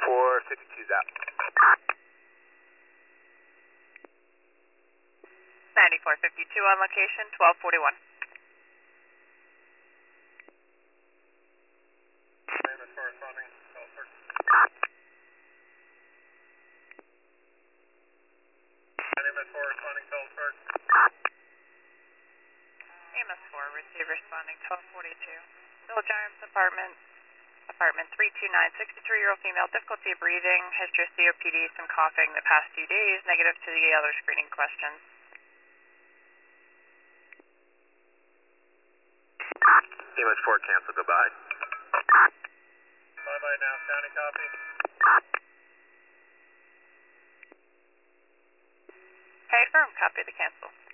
452 Zap. 9452 on location, 1241. MS4 responding, Salzburg. MS4 responding, Salzburg. MS4, receive responding, 1242. Village Arms apartment 329, 63-year-old female, difficulty of breathing, history of COPD, some coughing the past few days, negative to the other screening questions. MS4 cancel, goodbye. Bye-bye now, county copy. Hey, firm, copy the cancel.